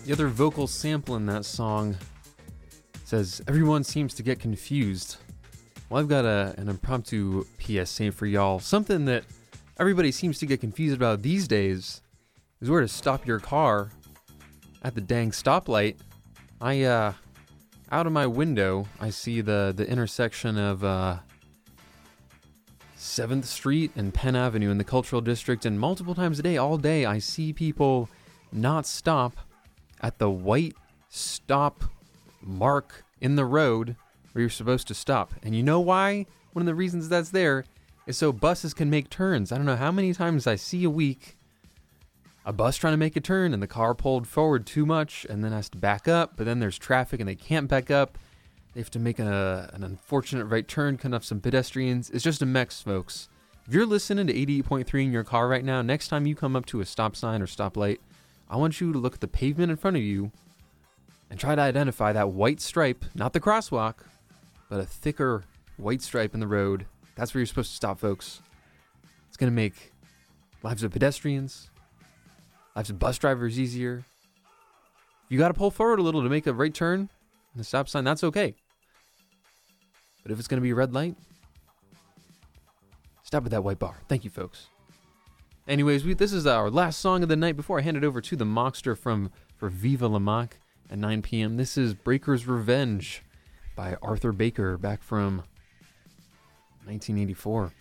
The other vocal sample in that song says, everyone seems to get confused. Well, I've got an impromptu PSA for y'all. Something that everybody seems to get confused about these days is where to stop your car at the dang stoplight. Out of my window, I see the intersection of 7th Street and Penn Avenue in the Cultural District, and multiple times a day, all day, I see people not stop at the white stop mark in the road where you're supposed to stop. And you know why? One of the reasons that's there is so buses can make turns. I don't know how many times I see a week a bus trying to make a turn and the car pulled forward too much and then has to back up, but then there's traffic and they can't back up. They have to make an unfortunate right turn, cut off some pedestrians. It's just a mess, folks. If you're listening to 88.3 in your car right now, next time you come up to a stop sign or stoplight, I want you to look at the pavement in front of you and try to identify that white stripe, not the crosswalk, but a thicker white stripe in the road. That's where you're supposed to stop, folks. It's going to make lives of pedestrians, lives of bus drivers easier. If you got to pull forward a little to make a right turn on the stop sign, that's okay. But if it's going to be a red light, stop at that white bar. Thank you, folks. Anyways, this is our last song of the night before I hand it over to the Mockster for Viva La Mock at 9 p.m. This is Breaker's Revenge by Arthur Baker, back from 1984.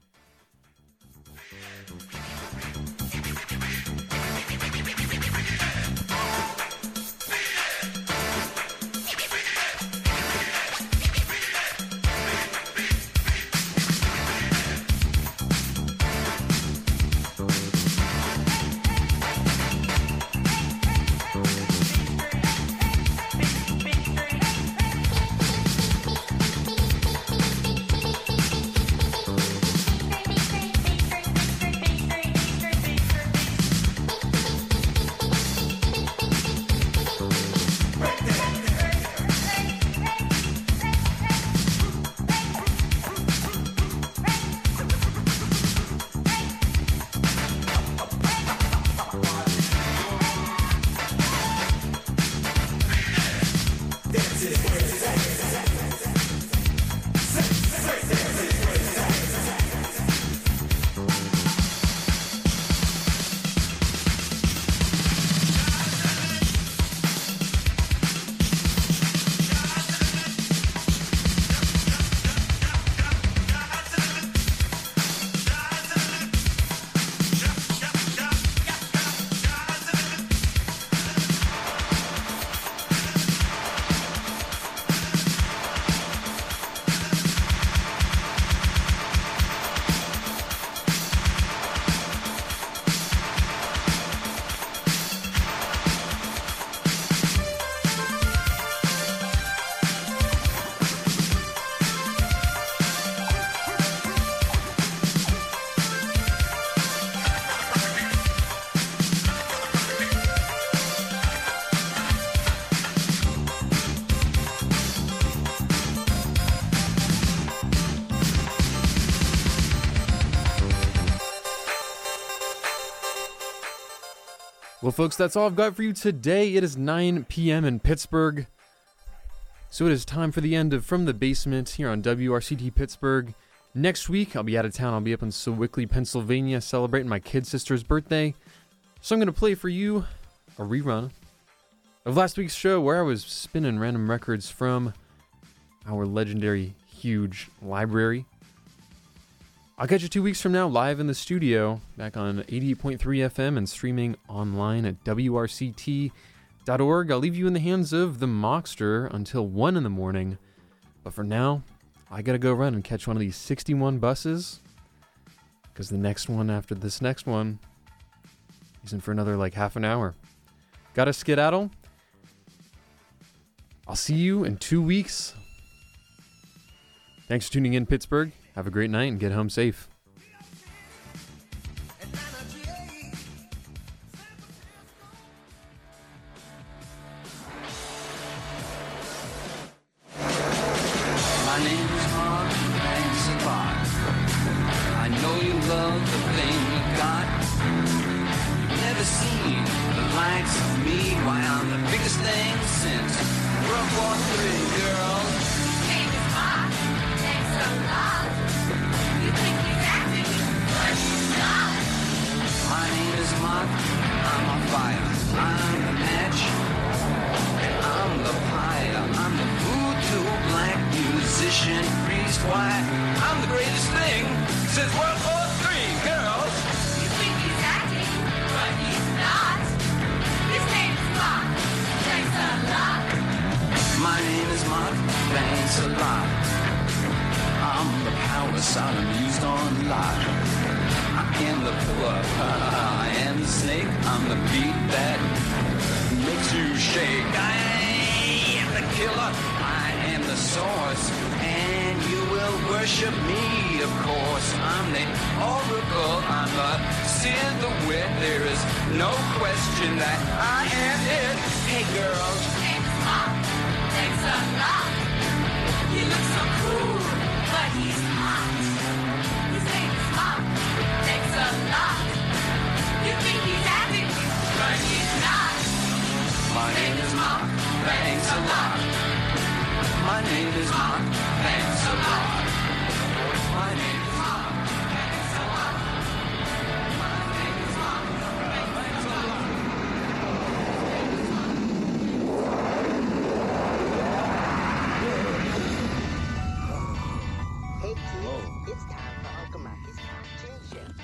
Well, folks, that's all I've got for you today. It is 9 p.m. in Pittsburgh. So it is time for the end of From the Basement here on WRCT Pittsburgh. Next week, I'll be out of town. I'll be up in Sewickley, Pennsylvania, celebrating my kid sister's birthday. So I'm going to play for you a rerun of last week's show where I was spinning random records from our legendary, huge library. I'll catch you 2 weeks from now live in the studio, back on 88.3 FM and streaming online at WRCT.org. I'll leave you in the hands of the Mockster until 1 in the morning. But for now, I gotta go run and catch one of these 61 buses, because the next one after this next one isn't for another like half an hour. Gotta skedaddle. I'll see you in 2 weeks. Thanks for tuning in, Pittsburgh. Have a great night and get home safe. My name is Mark Sabot. I know you love the thing you got. You've never seen the light thinks of me, why I'm the biggest thing since World War III, girl. His name is Mark. Thanks a lot. You think he's acting, but he's not. My name is Mark, I'm on fire, I'm the match, and I'm the pyre, I'm the voodoo black musician priest, why, I'm the greatest thing since World War III, girls. You think he's acting, but he's not. His name is Mark. Thanks a lot. My name is Mark, thanks a lot. I'm the power Sodom used on Lot. I am the pillar, I am the snake, I'm the beat that makes you shake. I am the killer, I am the source, and you will worship me, of course. I'm the oracle, I'm the silhouette, there is no question that I am it. Hey girls, His name is Mark. Thanks a lot. He looks so cool, but he's hot. His name is Mark. Thanks a lot. You think he's acting, but he's not. my name is Mark, thanks a lot. My name is Mark, thanks a lot. My name is Mark, thanks a lot. My name is Mark, thanks a lot. Hey kids, it's time for Uncle Marcus' Top 10 Show.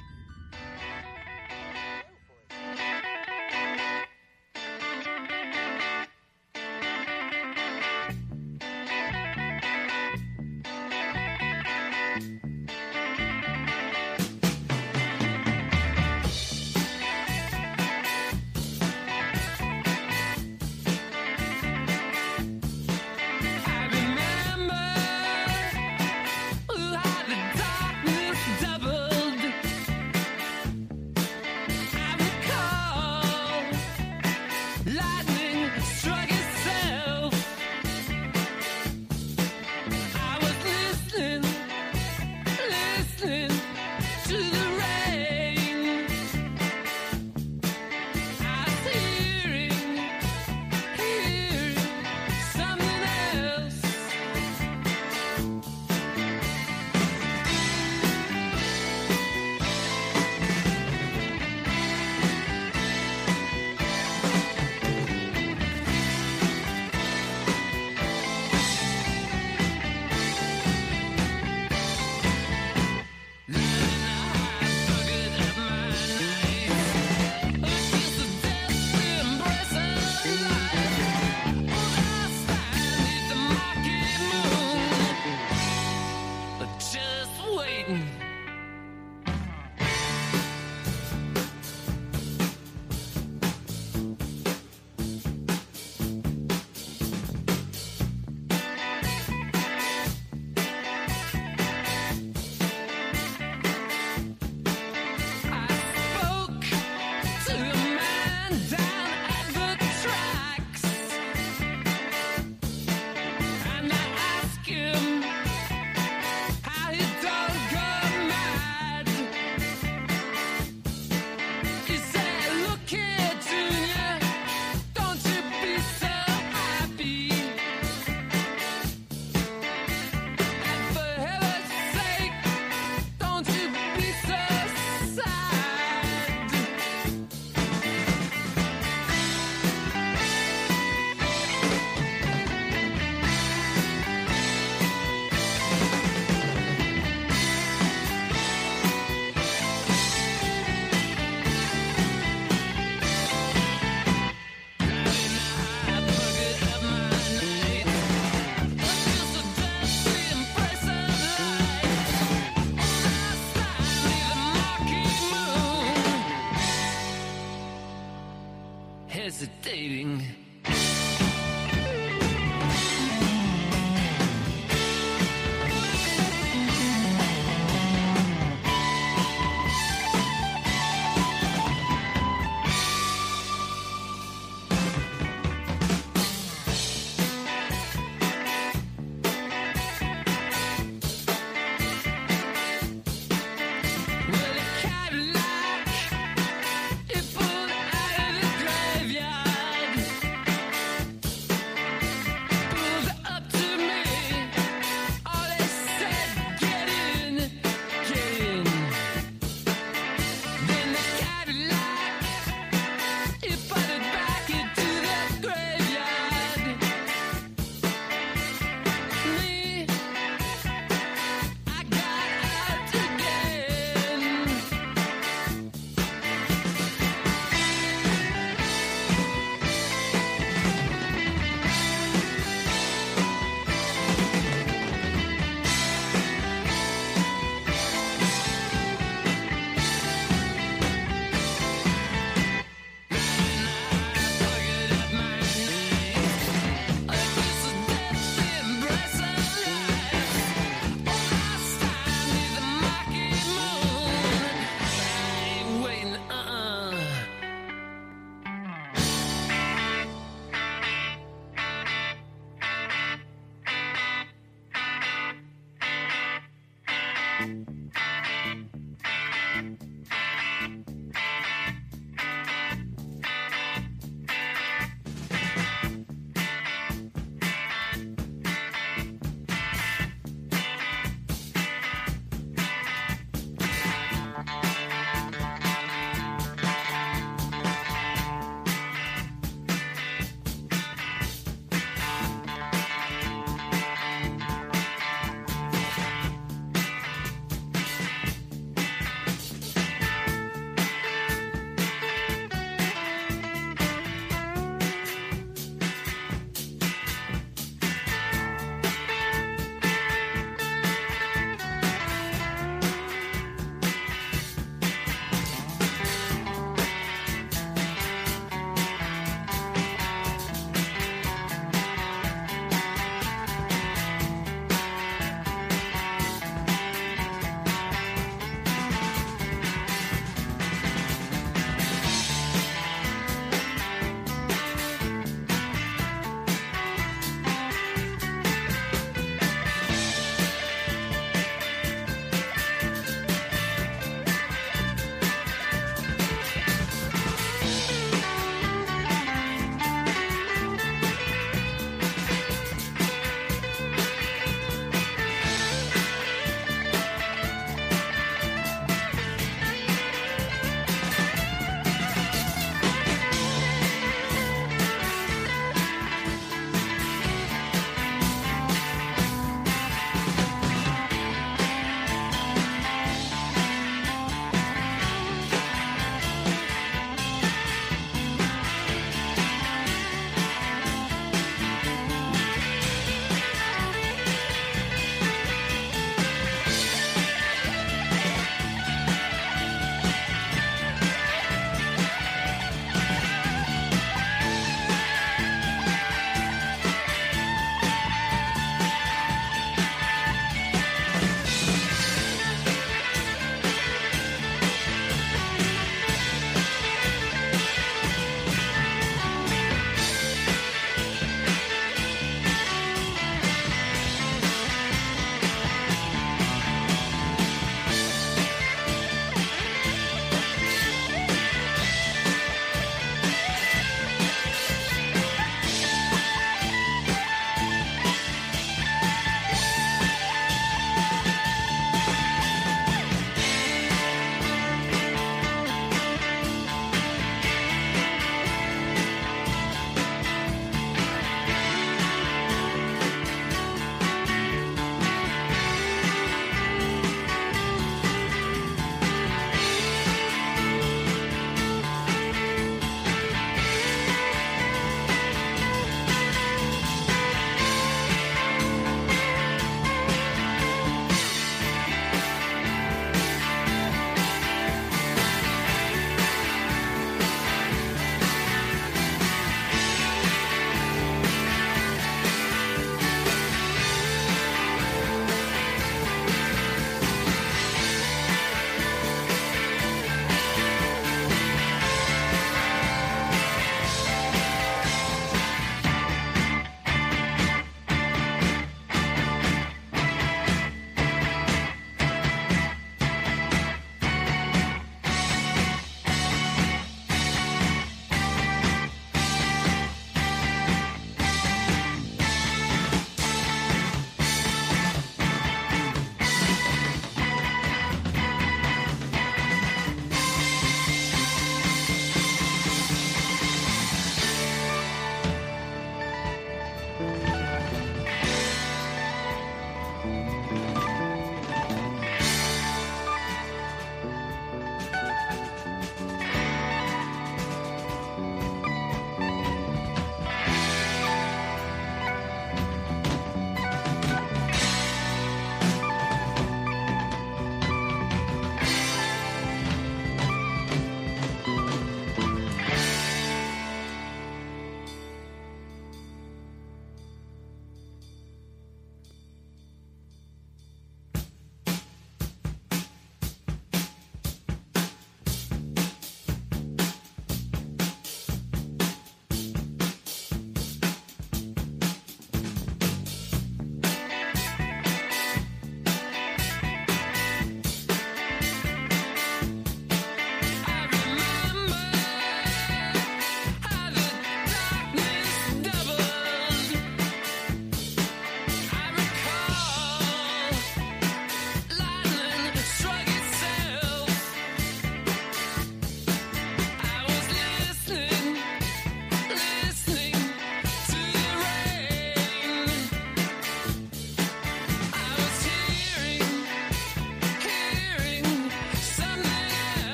I remember how the darkness doubled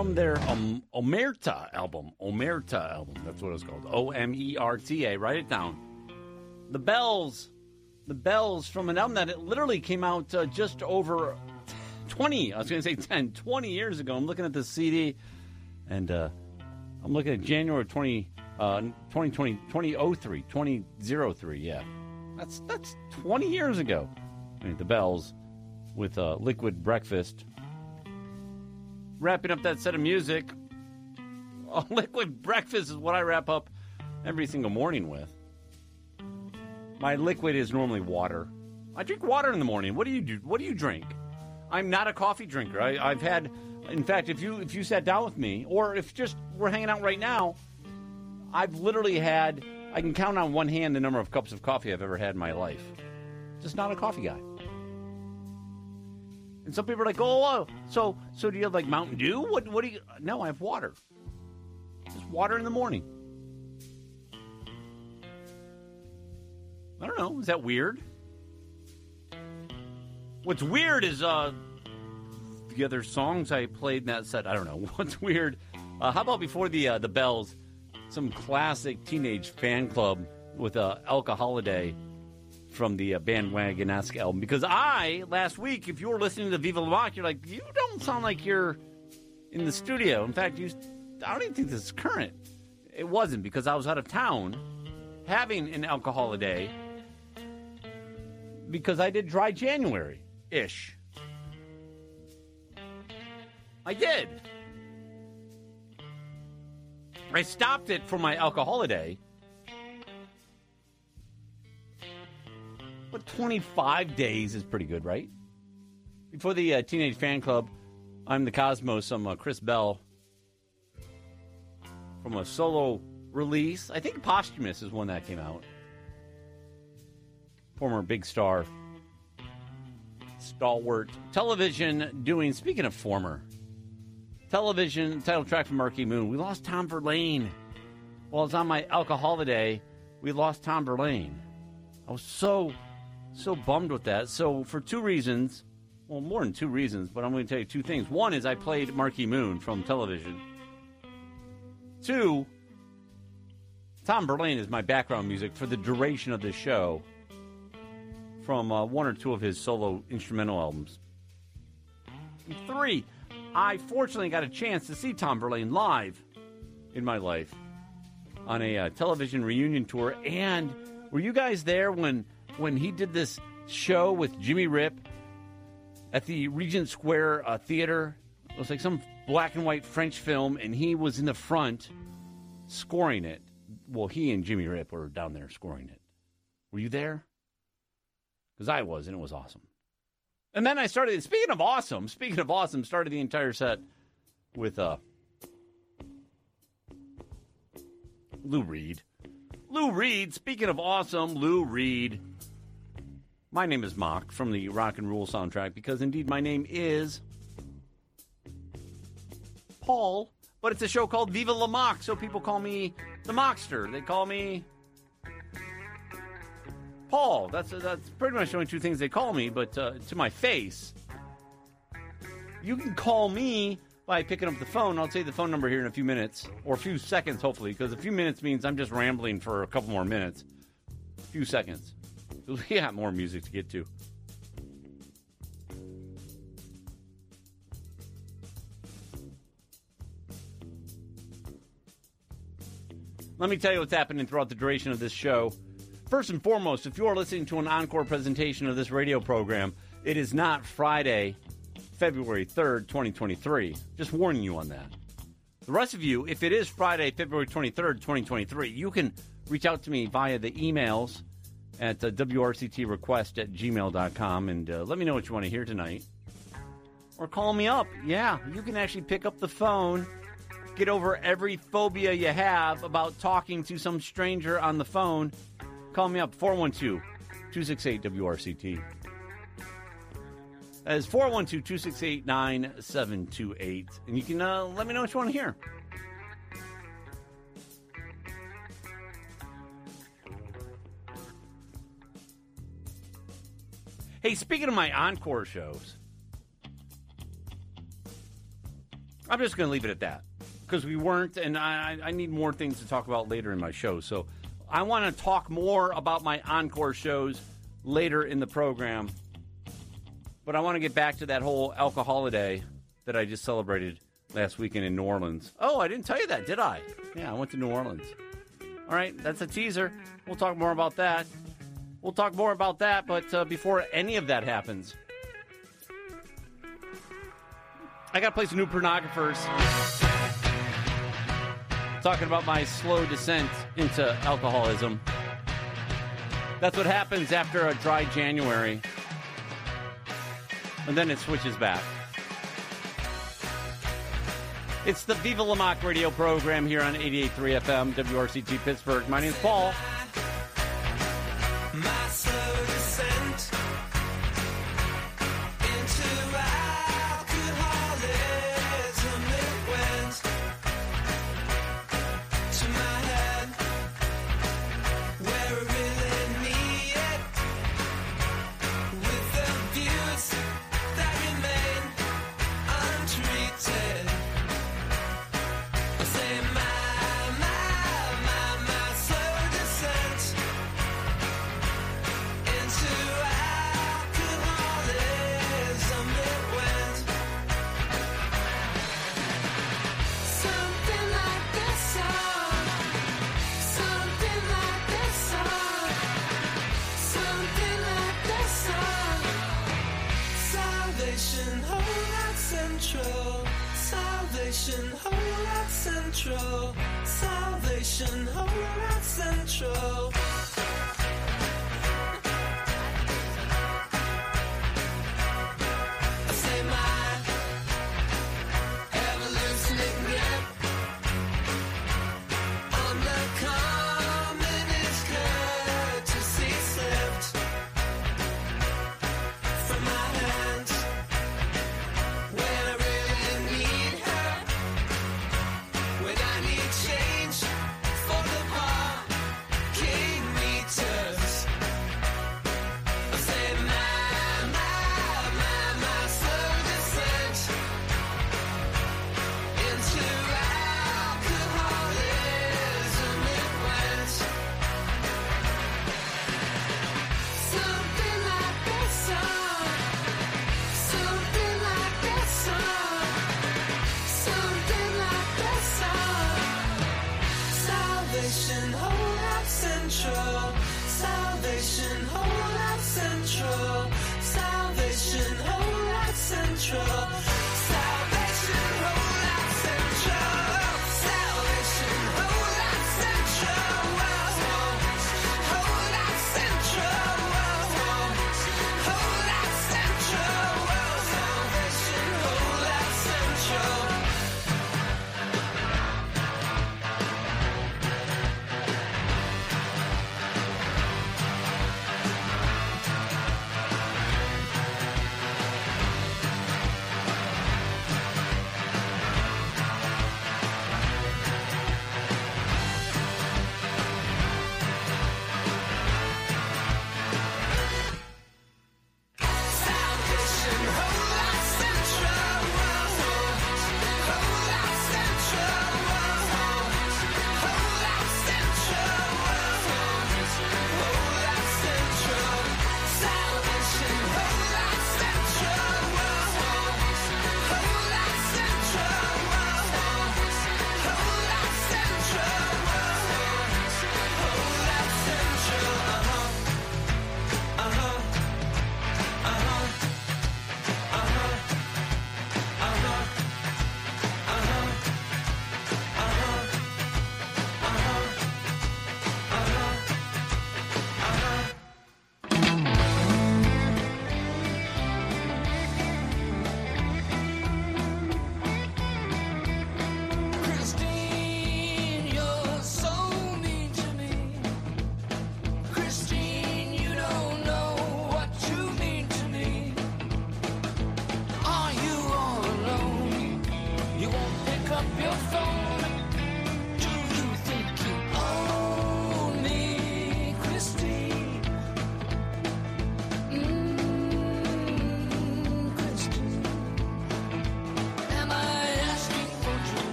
from their Omerta album. Omerta album. That's what it's called. Omerta. Write it down. The Bells. The Bells from an album that it literally came out just over 20. I was going to say 10, 20 years ago. I'm looking at the CD, and I'm looking at January 2003. 2003, yeah. That's 20 years ago. I mean, the Bells with Liquid Breakfast. Wrapping up that set of music. Liquid Breakfast is what I wrap up every single morning with. My liquid is normally water. I drink water in the morning. What do you do? What do you drink? I'm not a coffee drinker. I've had, in fact, if you sat down with me, or if just we're hanging out right now, I've literally had, I can count on one hand the number of cups of coffee I've ever had in my life. Just not a coffee guy. And some people are like, oh, so do you have like Mountain Dew? What do you? No, I have water. Just water in the morning. I don't know. Is that weird? What's weird is the other songs I played in that set. I don't know. What's weird? How about before the Bells, some classic Teenage Fan Club with Elka Holiday from the Bandwagon-esque album. Because last week, if you were listening to Viva La Mock, you're like, you don't sound like you're in the studio. In fact, I don't even think this is current. It wasn't, because I was out of town having an Elka Holiday because I did Dry January-ish. I did. I stopped it for my Elka Holiday. But 25 days is pretty good, right? Before the Teenage Fan Club, I'm the Cosmos. I'm Chris Bell from a solo release. I think Posthumous is one that came out. Former big star, stalwart television doing, speaking of former, television title track from Marquee Moon. We lost Tom Verlaine. While it's on my Elka Holiday, we lost Tom Verlaine. I was so bummed with that. So for two reasons, well, more than two reasons, but I'm going to tell you two things. One is I played Marquee Moon from television. Two, Tom Verlaine is my background music for the duration of this show from one or two of his solo instrumental albums. And three, I fortunately got a chance to see Tom Verlaine live in my life on a television reunion tour. And were you guys there when he did this show with Jimmy Rip at the Regent Square Theater? It was like some black and white French film, and he was in the front scoring it. Well, he and Jimmy Rip were down there scoring it. Were you there? Because I was, and it was awesome. And then I started, speaking of awesome, started the entire set with Lou Reed. Lou Reed, speaking of awesome, Lou Reed. My name is Mock from the Rock and Roll soundtrack, because indeed my name is Paul, but it's a show called Viva La Mock, so people call me the Mockster. They call me Paul. That's pretty much the only two things they call me, but to my face. You can call me by picking up the phone. I'll tell you the phone number here in a few minutes, or a few seconds, hopefully, because a few minutes means I'm just rambling for a couple more minutes. A few seconds. We got more music to get to. Let me tell you what's happening throughout the duration of this show. First and foremost, if you are listening to an encore presentation of this radio program, it is not Friday, February 3rd, 2023. Just warning you on that. The rest of you, if it is Friday, February 23rd, 2023, you can reach out to me via the emails at wrctrequest@gmail.com and let me know what you want to hear tonight. Or call me up. Yeah, you can actually pick up the phone, get over every phobia you have about talking to some stranger on the phone. Call me up, 412-268-WRCT. That is 412-268-9728. And you can let me know what you want to hear. Hey, speaking of my encore shows, I'm just going to leave it at that because we weren't, and I need more things to talk about later in my show. So I want to talk more about my encore shows later in the program. But I want to get back to that whole alcoholiday that I just celebrated last weekend in New Orleans. Oh, I didn't tell you that, did I? Yeah, I went to New Orleans. All right, that's a teaser. We'll talk more about that. But before any of that happens, I got to play some new pornographers. Talking about my slow descent into alcoholism. That's what happens after a dry January. And then it switches back. It's the Viva La Mock radio program here on 88.3 FM, WRCT Pittsburgh. My name's Paul. My slow descent into alcoholism, it went to my head where I really need it, with the views that remain untreated. I say my slow descent into alcoholism, it went something like this song, something like this song, something like this song. Salvation, hold out central. Salvation, hold out central. Salvation, hold out central. I say my ever-loosening grip on the communist courtesy slipped from my hands when I really need her, when I need change for the parking meters. I say my slow descent into alcoholism, it went something like this song, something like this song, something like this song. Salvation, hold out central. Salvation, hold out central. Salvation, hold out central. Salvation, hold out central. Salvation, hold out central. Hold out central. Hold out central. Salvation, hold out central.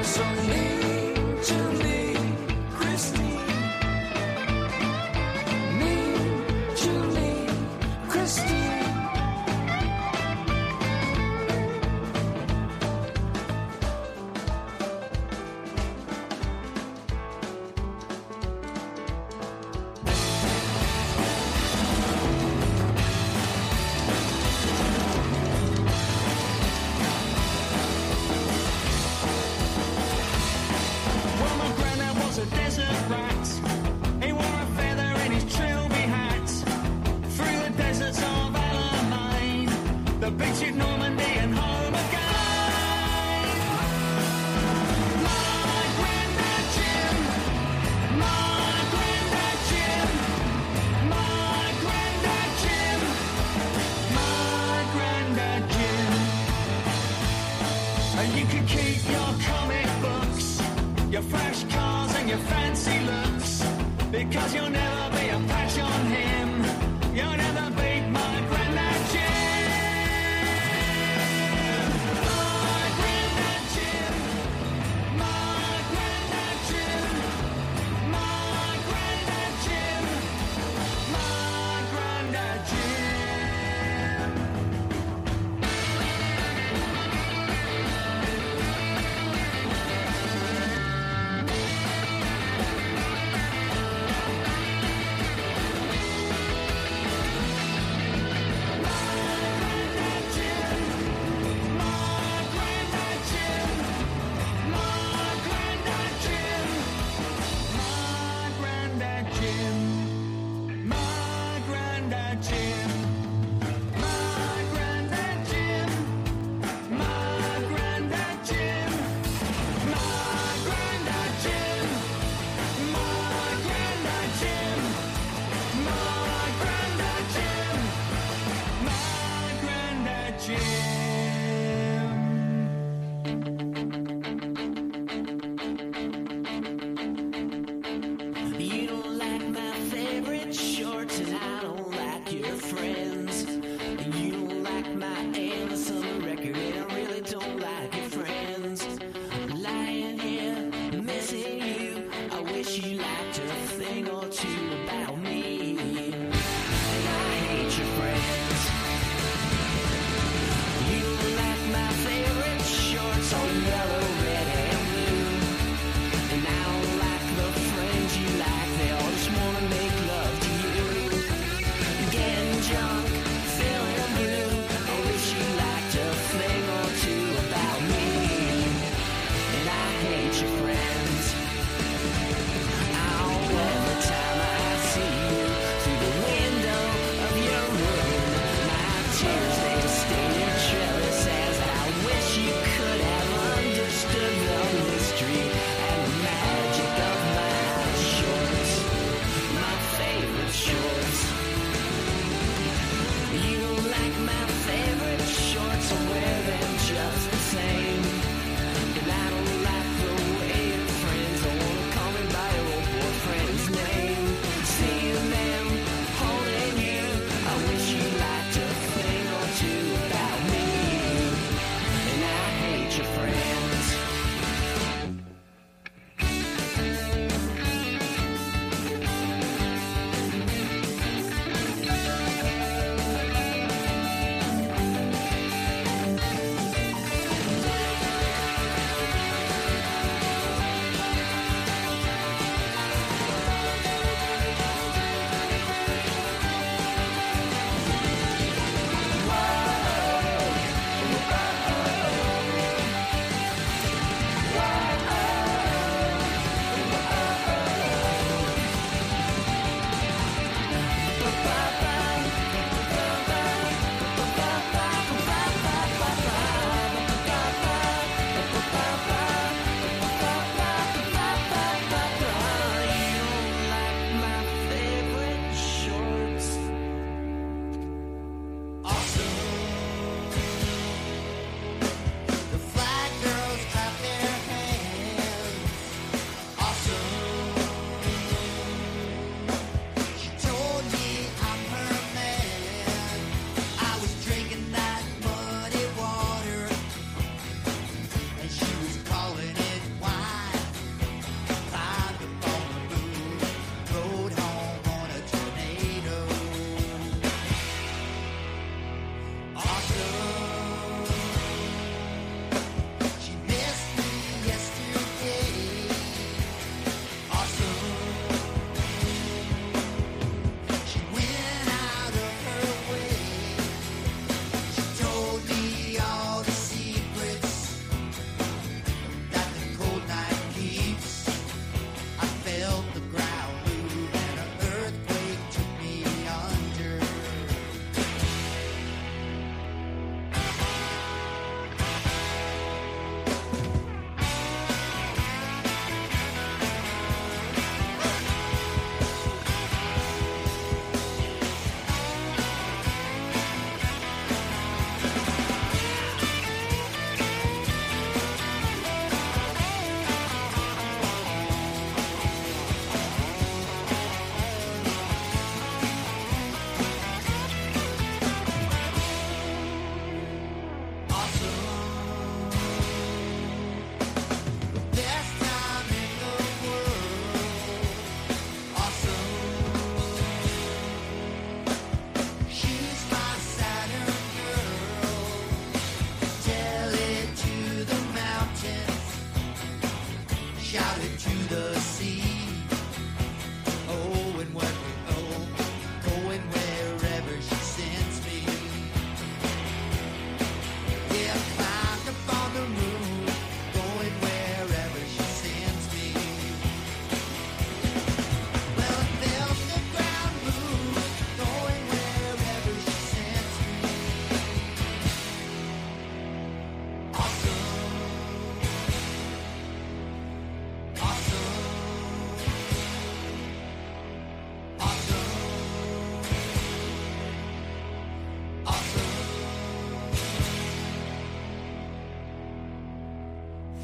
so mean to me, Christine. Mean to me, Christine. Well, my granddad was a desert rat. He wore a feather in his trilby hat. Through the deserts of Alamein, the beach at Normandy and home again. My granddad Jim, my granddad Jim, my granddad Jim, my granddad Jim. And you can keep your comic books, your flash cars and your fancy looks, because you'll never be a patch on him. You'll never beat my granddad Jim. My granddad Jim. My granddad Jim. My granddad Jim. My granddad Jim.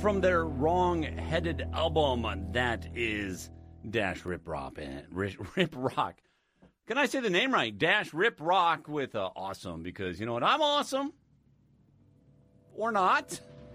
from their wrong-headed album. That is Dash Rip Rock. Rip Rock. Can I say the name right? Dash Rip Rock with awesome, because you know what? I'm awesome. Or not.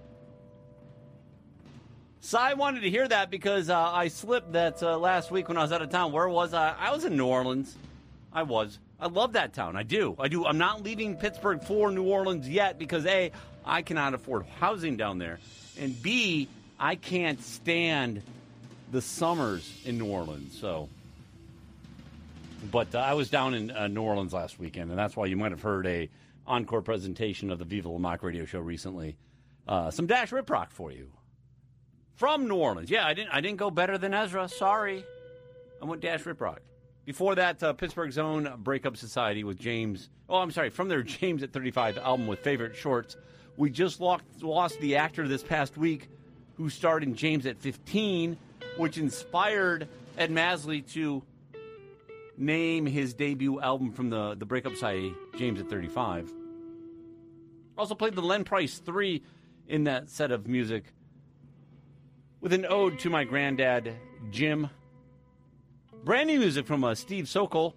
So I wanted to hear that because I slipped that last week when I was out of town. Where was I? I was in New Orleans. I love that town. I do. I'm not leaving Pittsburgh for New Orleans yet because A, I cannot afford housing down there. And B, I can't stand the summers in New Orleans. So, but I was down in New Orleans last weekend, and that's why you might have heard a encore presentation of the Viva La Mock radio show recently. Some Dash Rip Rock for you. From New Orleans. Yeah, I didn't go better than Ezra. Sorry. I went Dash Rip Rock. Before that, Pittsburgh's own Breakup Society with James. Oh, I'm sorry. From their James at 35 album with Favorite Shorts. We just lost the actor this past week who starred in James at 15, which inspired Ed Masley to name his debut album from the Breakup Society, James at 35. Also played the Len Price 3 in that set of music, with an ode to my granddad, Jim. Brand new music from Steve Stokel.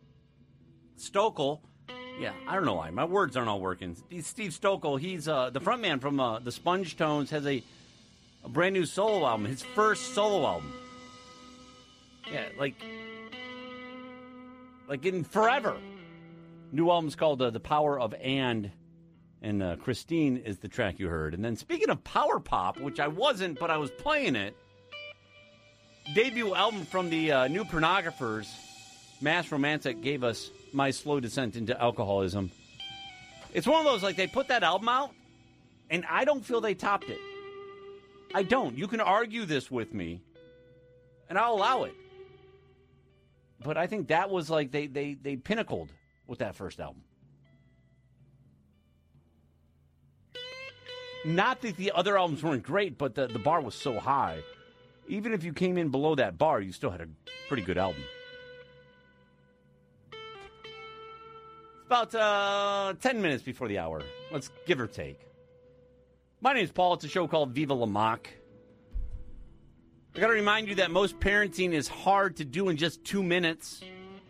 Yeah, I don't know why. My words aren't all working. Steve Stokel, he's the frontman from the Sponge Tones, has a brand new solo album. His first solo album. Yeah, like in forever. New album's called The Power of And Christine is the track you heard. And then speaking of power pop, which I wasn't, but I was playing it, debut album from the New Pornographers, Mass Romantic, gave us My Slow Descent into Alcoholism. It's one of those, like, they put that album out, and I don't feel they topped it. I don't. You can argue this with me, and I'll allow it. But I think that was like they pinnacled with that first album. Not that the other albums weren't great, but the bar was so high. Even if you came in below that bar, you still had a pretty good album. It's about 10 minutes before the hour. Let's give or take. My name is Paul. It's a show called Viva La Mock. I got to remind you that most parenting is hard to do in just 2 minutes.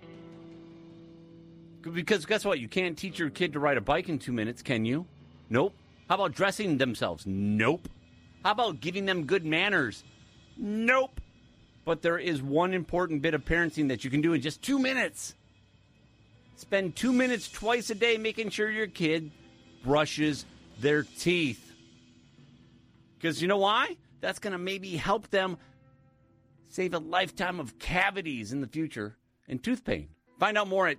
Because guess what? You can't teach your kid to ride a bike in 2 minutes, can you? Nope. How about dressing themselves? Nope. How about giving them good manners? Nope. But there is one important bit of parenting that you can do in just 2 minutes. Spend 2 minutes twice a day making sure your kid brushes their teeth. Because you know why? That's going to maybe help them save a lifetime of cavities in the future and tooth pain. Find out more at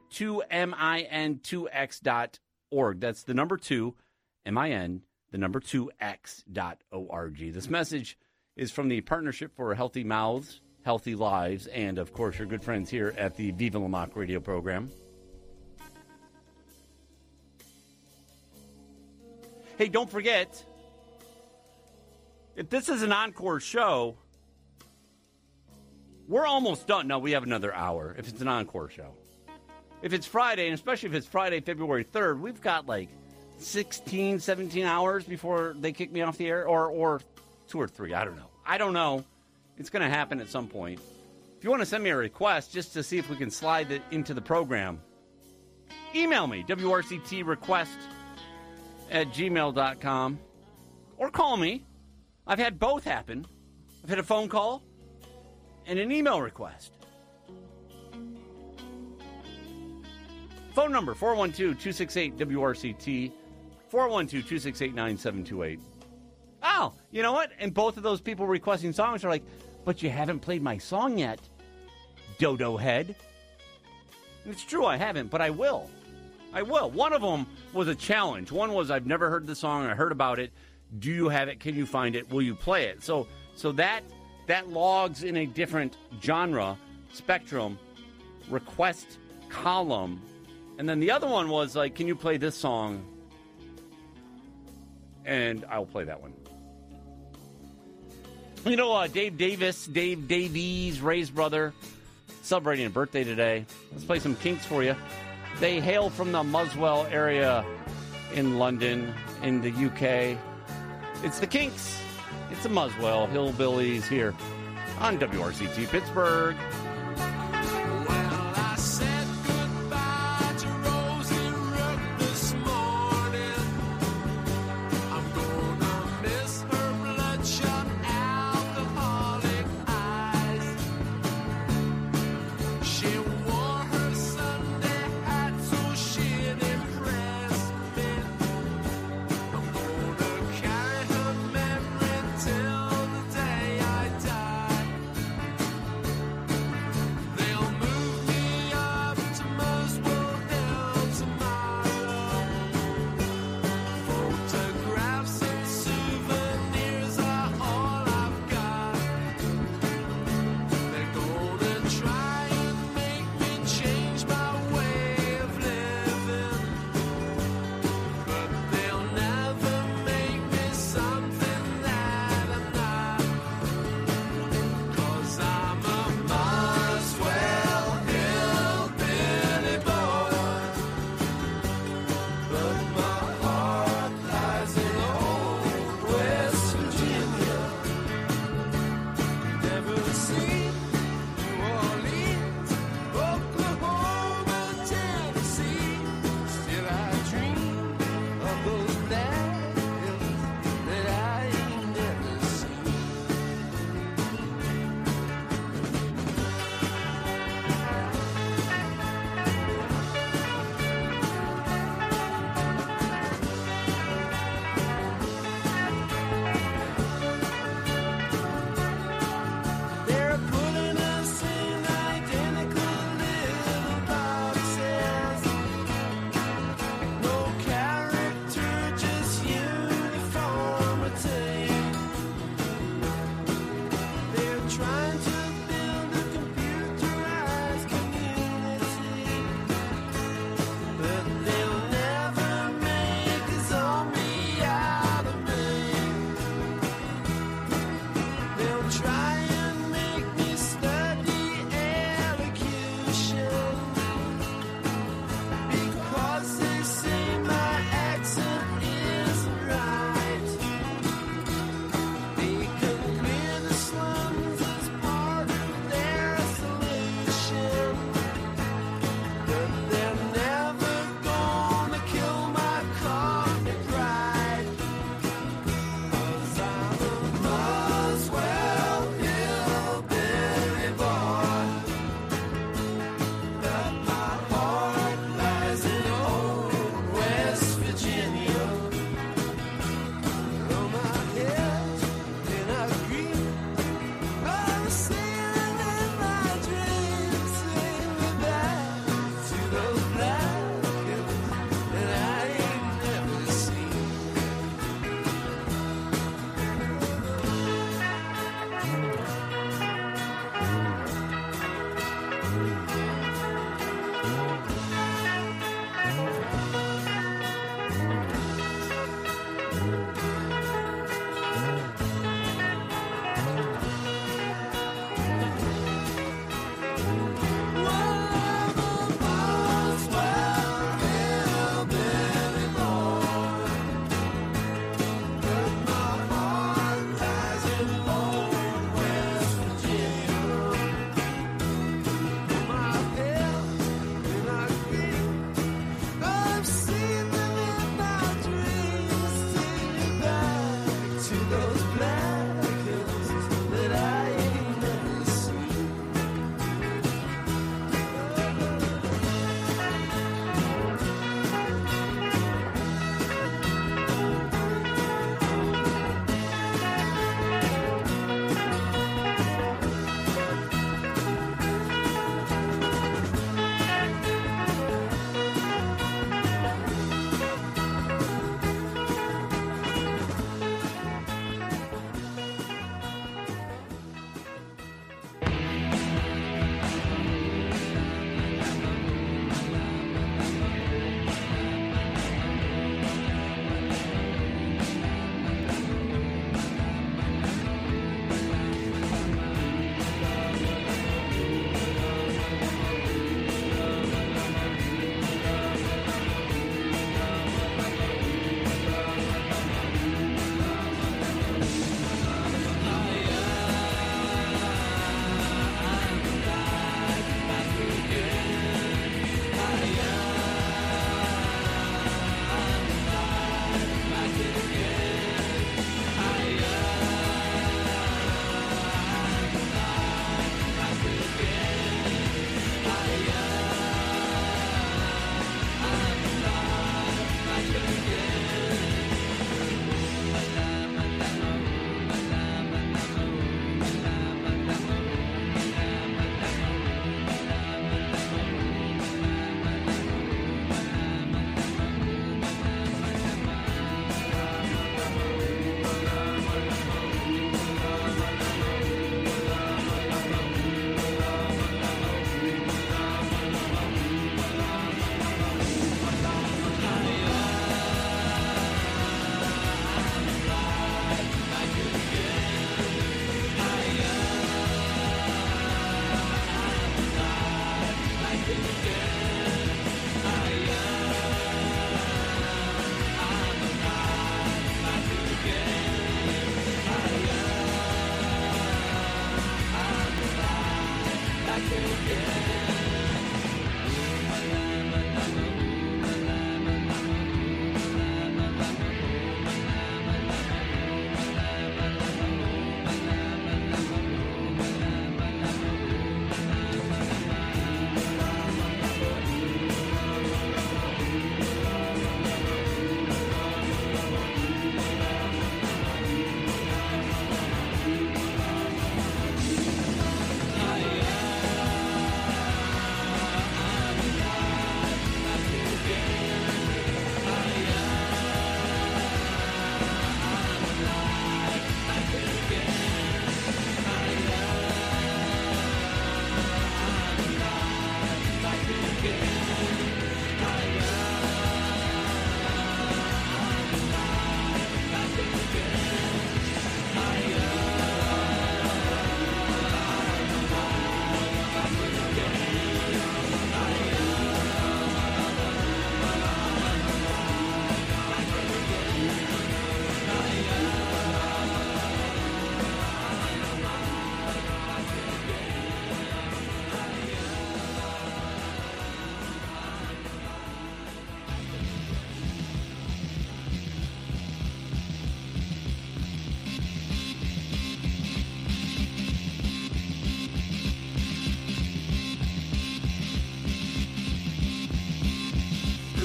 2min2x.org. That's the number 2. MIN, the number 2x.org. This message is from the Partnership for Healthy Mouths, Healthy Lives, and, of course, your good friends here at the Viva La Mock radio program. Hey, don't forget, if this is an encore show, we're almost done. No, we have another hour if it's an encore show. If it's Friday, and especially if it's Friday, February 3rd, we've got like 16, 17 hours before they kick me off the air, or 2 or 3. I don't know. It's going to happen at some point. If you want to send me a request just to see if we can slide it into the program, email me, wrctrequest@gmail.com, or call me. I've had both happen. I've had a phone call and an email request. Phone number, 412-268-WRCT, 412-268-9728. Oh, you know what? And both of those people requesting songs are like, but you haven't played my song yet, Dodo Head. And it's true, I haven't, but I will. I will. One of them was a challenge. One was, I've never heard the song, I heard about it. Do you have it? Can you find it? Will you play it? So that logs in a different genre, spectrum, request column. And then the other one was like, can you play this song? And I'll play that one. You know, Dave Davies, Ray's brother, celebrating a birthday today. Let's play some Kinks for you. They hail from the Muswell area in London, in the UK. It's the Kinks. It's the Muswell Hillbillies here on WRCT Pittsburgh. Well, I said goodbye to Rosie Rook this morning. I'm gonna miss her bloodshot alcoholic eyes. She wore her Sunday hat so she'd impress me. I'm gonna carry her memory till the day I die.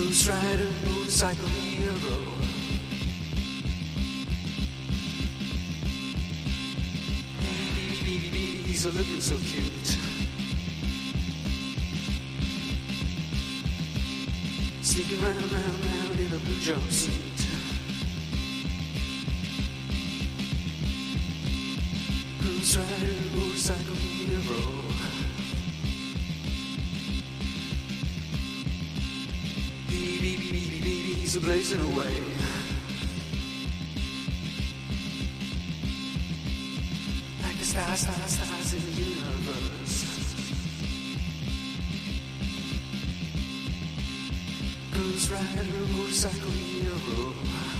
Ghost rider, motorcycle hero. He's a looking so cute. Sneaking round in a blue jumpsuit. Ghost rider, motorcycle hero. He's a blazing away. Like the stars in the universe. Ghost rider, motorcycle hero.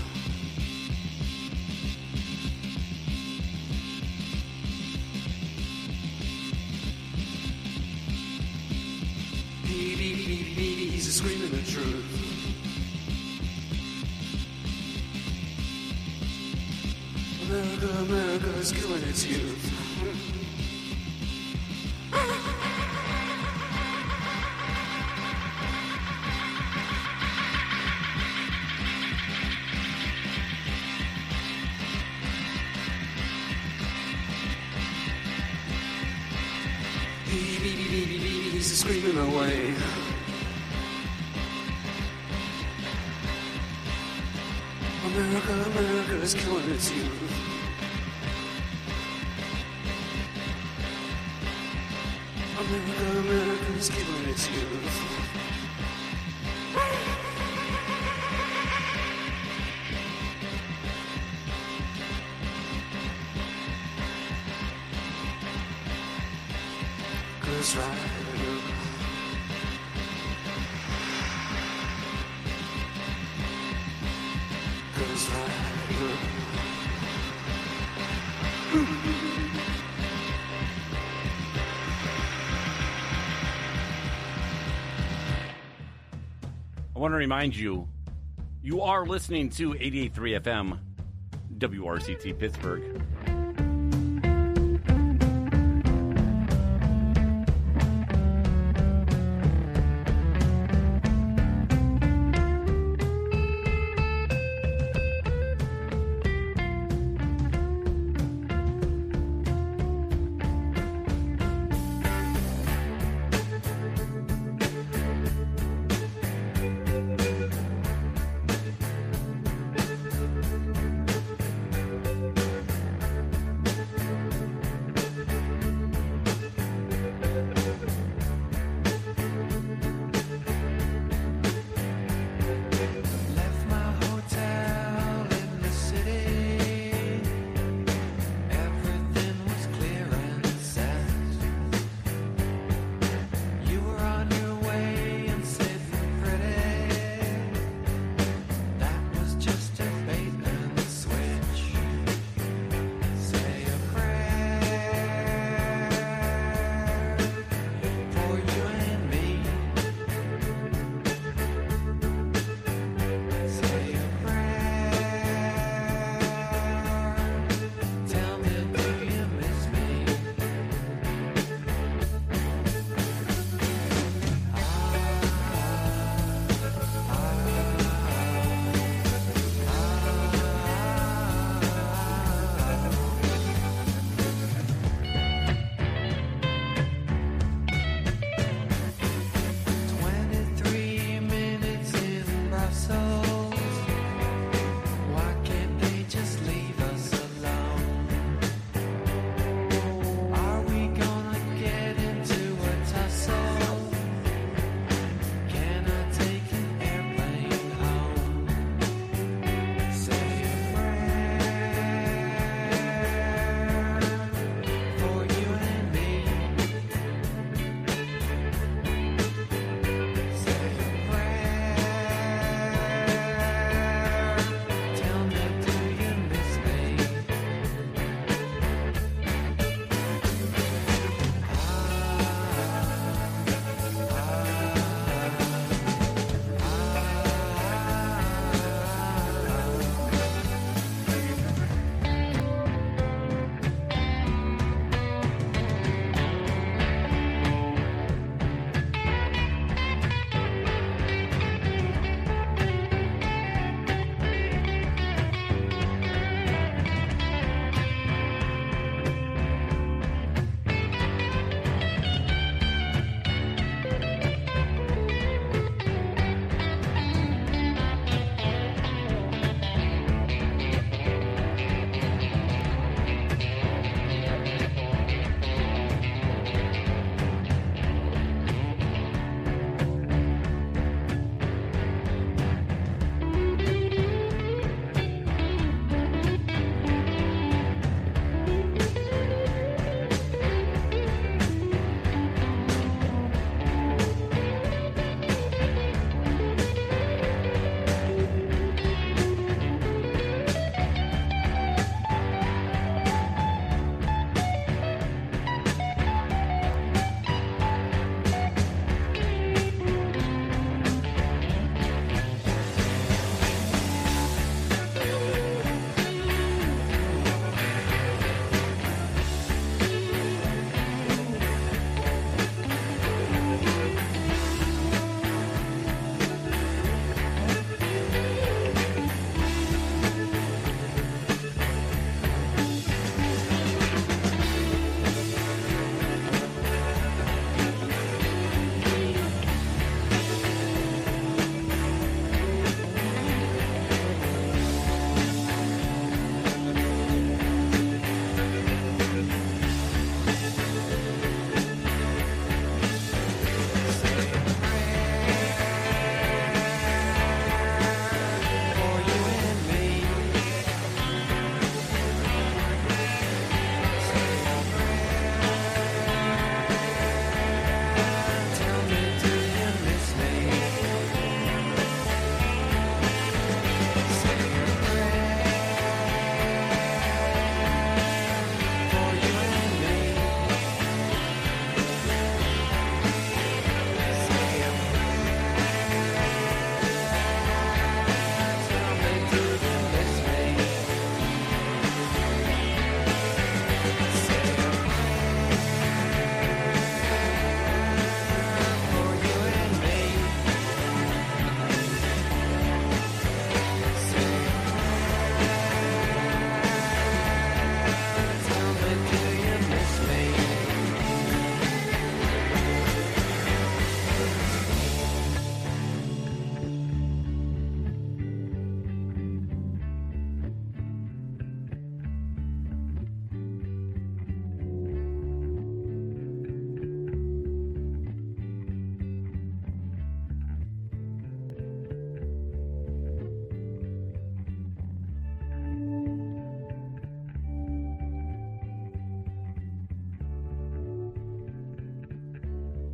He's a screaming the truth. America is killing its youth. He's screaming away. America is killing its youth. America is killing its youth. Ghost rider. Ghost rider. I want to remind you, you are listening to 88.3 FM, WRCT Pittsburgh.